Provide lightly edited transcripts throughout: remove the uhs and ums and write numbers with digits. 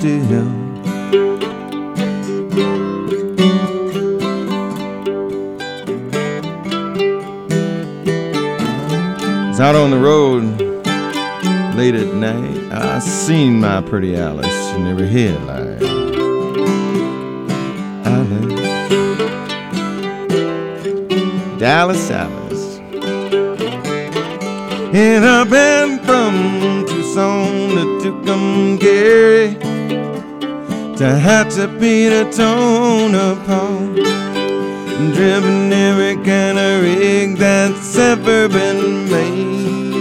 still. Out on the road late at night, I seen my pretty Alice in every headlight. Alice, Dallas Alice. And I've been from Tucson to Tucumcari to Hatshepsut to Tonopah, driven every kind of rig that's ever been made.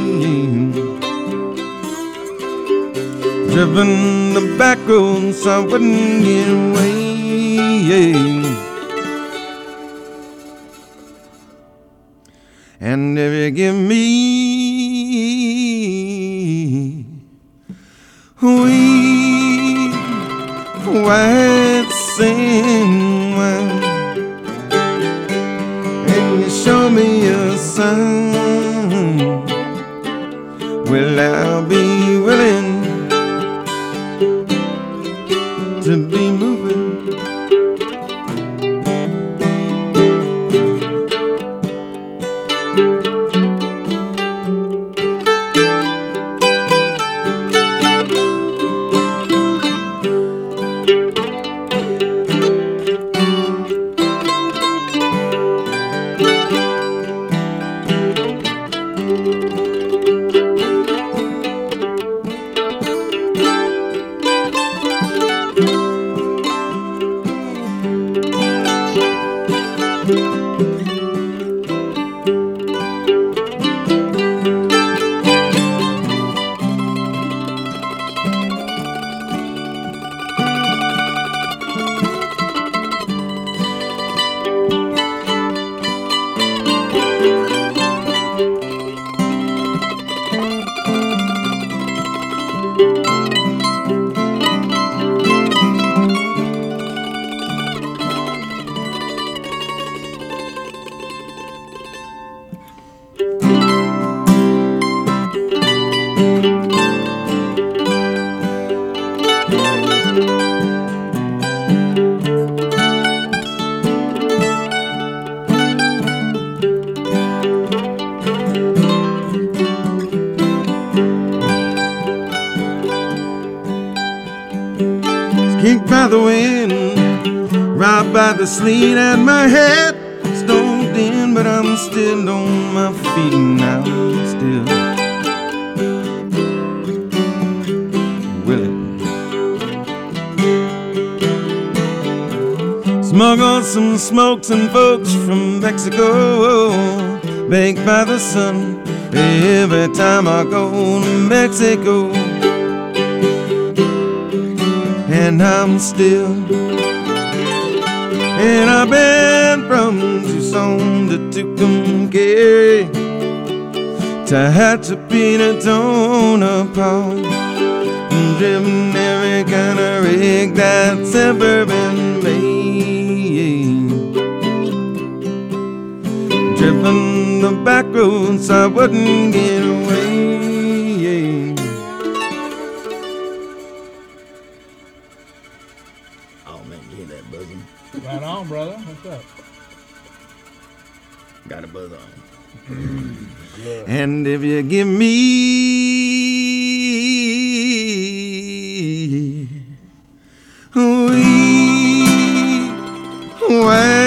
Driven the back roads so I wouldn't get away. And if you give me wheat, white sand wine, and you show me a sign, well, I'll be willing to be moving. Kicked by the wind, robbed by the sleet, and my head stoned in, but I'm still on my feet now, still willing. Smuggled some smokes and folks from Mexico, baked by the sun every time I go to Mexico. And I'm still, and I've been from Tucson to Tucumcari to Hatshepsut to Tonopah, driven every kind of rig that's ever been made, driven the back roads I wouldn't get away. Right on, brother. What's up? Got a buzz on. And if you give me wheat, white